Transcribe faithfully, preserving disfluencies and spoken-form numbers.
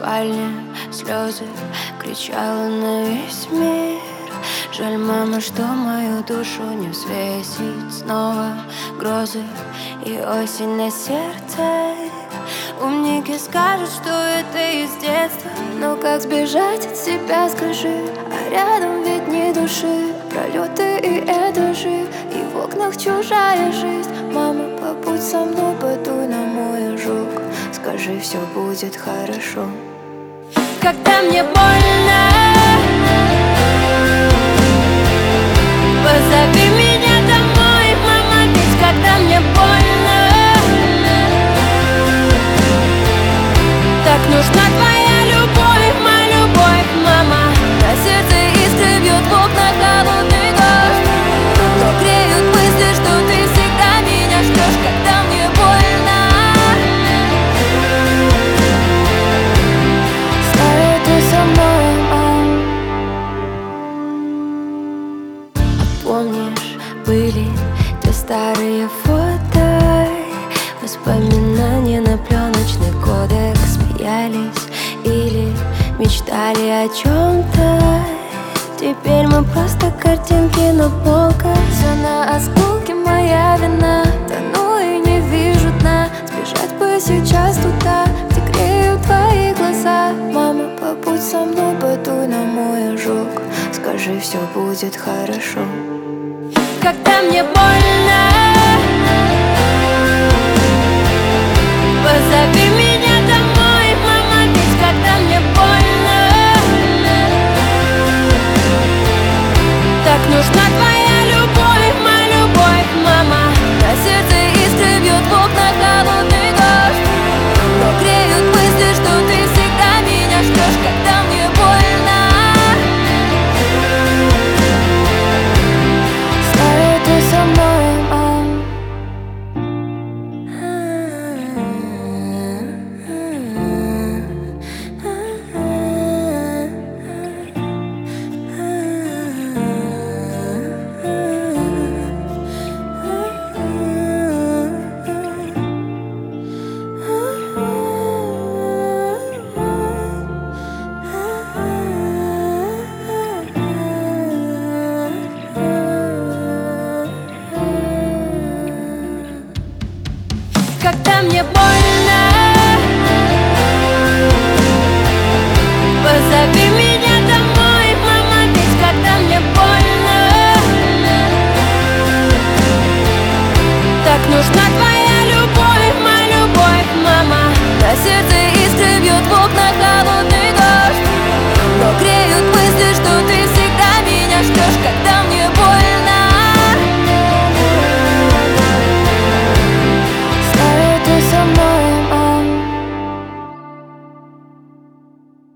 спальне слезы кричала на весь мир. Жаль, мама, что мою душу не взвесить. Снова грозы и осень на сердце. Умники скажут, что это из детства, но как сбежать от себя, скажи? А рядом ведь ни души, пролеты и этажи, и в окнах чужая жизнь. Мама, побудь со мной, подуй на мой ожог, скажи, все будет хорошо. Когда мне больно, позови меня домой, мама, ведь когда мне больно, так нужна твоя любовь, моя любовь, мама. На сердце искры бьют в окна холодный дождь, но греют мысли, что ты всегда меня ждешь, когда мне больно. Знаю, ты со мной, мам. Помнишь, были те старые фото, воспоминания на пленочный кодекс. Смеялись или мечтали о чем-то. Теперь мы просто картинки на полках. Все на осколке, моя вина. Тону и не вижу дна. Сбежать бы сейчас туда, где греют твои глаза. Мама, побудь со мной, подуй на мой ожог, скажи, все будет хорошо. Когда мне больно,